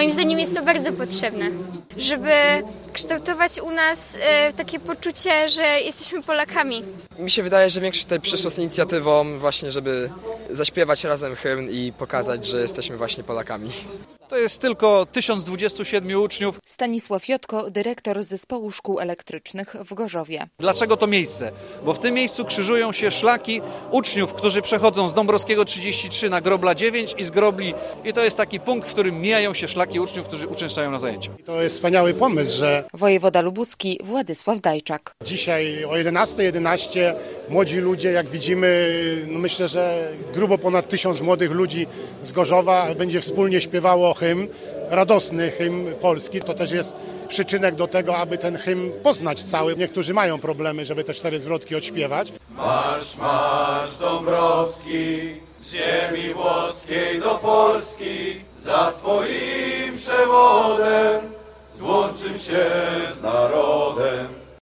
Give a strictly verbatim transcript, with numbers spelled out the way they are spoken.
Moim zdaniem jest to bardzo potrzebne, żeby kształtować u nas e, takie poczucie, że jesteśmy Polakami. Mi się wydaje, że większość tutaj przyszło z inicjatywą właśnie, żeby zaśpiewać razem hymn i pokazać, że jesteśmy właśnie Polakami. To jest tylko tysiąc dwudziestu siedmiu uczniów. Stanisław Jotko, dyrektor Zespołu Szkół Elektrycznych w Gorzowie. Dlaczego to miejsce? Bo w tym miejscu krzyżują się szlaki uczniów, którzy przechodzą z Dąbrowskiego trzydzieści trzy na Grobla dziewięć i z Grobli. I to jest taki punkt, w którym mijają się szlaki uczniów, którzy uczęszczają na zajęcia. To jest wspaniały pomysł, że Wojewoda lubuski Władysław Dajczak. dzisiaj o jedenastej jedenaście młodzi ludzie, jak widzimy, no myślę, że grubo ponad tysiąc młodych ludzi z Gorzowa będzie wspólnie śpiewało hymn, radosny hymn polski. To też jest przyczynek do tego, aby ten hymn poznać cały. Niektórzy mają problemy, żeby te cztery zwrotki odśpiewać. Marsz, marsz Dąbrowski, z ziemi włoskiej do Polski, za Twoim przewodem złączym się z narodem.